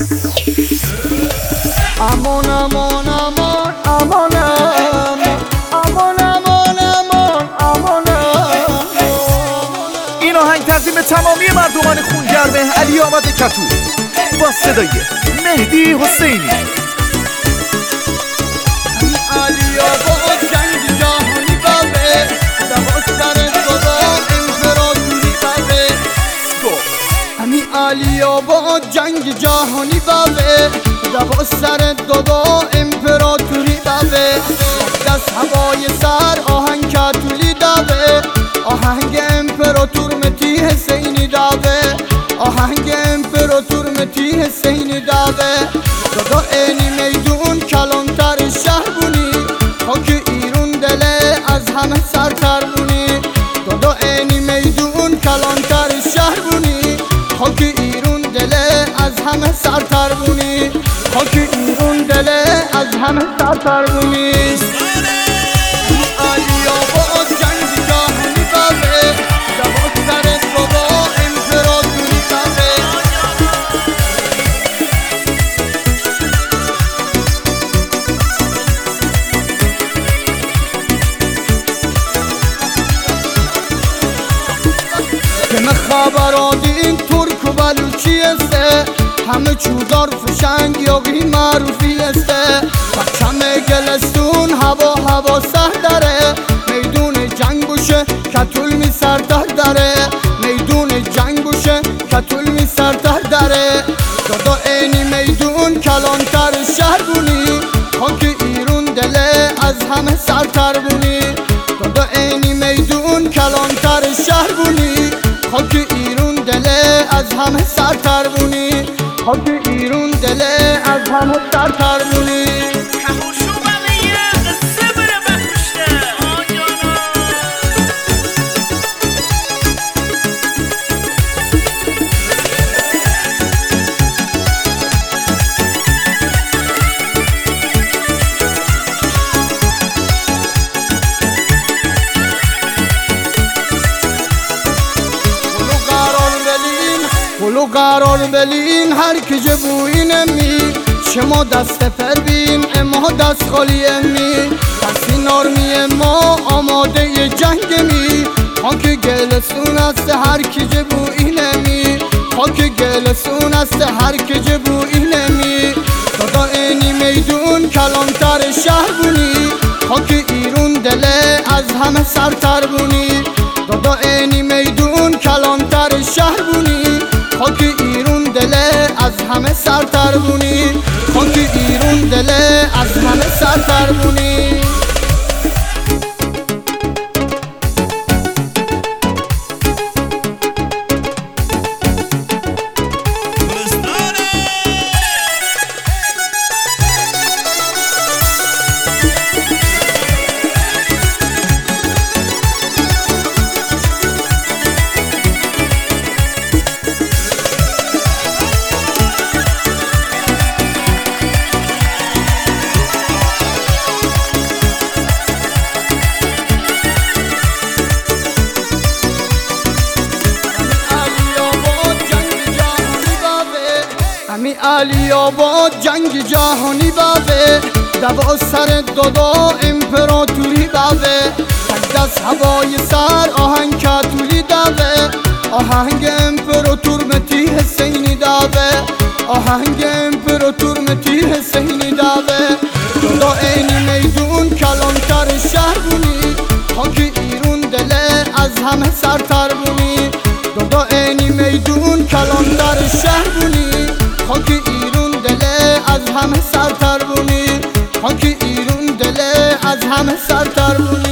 امان امان امان امان امان امان امان امان. این آهنگ تقدیم تمامی مردمان خونگرم علی آمد کتو با صدای مهدی حسینی. علی آباد جنگ جهانی بابه، دوا سر خدا امپراتوری بابه. همین علی آباد جنگ جهانی بابه، دوا سر خدا امپراتوری بابه. دست هوای سر آهنگ کتولی دابه، آهنگ امپراتور متی حسینی دابه، آهنگ امپراتور متی حسینی دابه. دادا اینی میدون کلانتر شهر بونی، خاک ایرون دله از همه سرتر بونی. دادا اینی میدون کلانتر شهر بونی، خاک ایرون دله از همه سرتر بونی، خاک ایرون دله از همه سرتر بونی. علی آباد جنگ جهانی بابه، دوا سر خدا امپراتوری بابه. همه خبرادین ترک و بلوچی استه، همه چوزار فشنگ یاقی معروفی استه. بچم گلستون هوا سر داره، میدون جنگ بوشه کتول می سرتر داره، میدون جنگ بوشه کتول می سرتر داره. دادا اینی میدون کلانتر شهر بونی، خاک ایرون دله از همه سرتر بونی. دادا اینی میدون کلانتر شهر بونی، خاک ایرون دله از همه سرتر بونی، خاک ایرون دله از همه سرتر بونی. ولو قرار بلین هر که جبوی نمی، شما دست پر بین اما دست خالی امی. پسی نارمی ما آماده جنگ می، خاک گلستون است هر که جبوی نمی، خاک گلستون است هر که جبوی نمی. دادا اینی میدون کلانتر شهر بونی، خاک ایرون دله از همه سرتر بونی. دادا اینی میدون کلانتر شهر بونی، خاک ایرون دله از همه سرتر بونی، خاک ایرون دله از همه سرتر بونی. همین علی آباد جنگ جهانی بابه، دوا سر دادا امپراتوری بابه. دست هوای سر آهنگ کتولی دابه، آهنگ امپراتور متی حسینی دابه، آهنگ امپراتور متی حسینی دابه. دادا اینی میدون کلانتر شهر بونی، خاک ایرون دله از همه سرتر بونی. دادا اینی میدون کلانتر شهر بونی، خاک ایرون دله از همه سرتر بونی، خاک ایرون دله از همه سرتر بونی.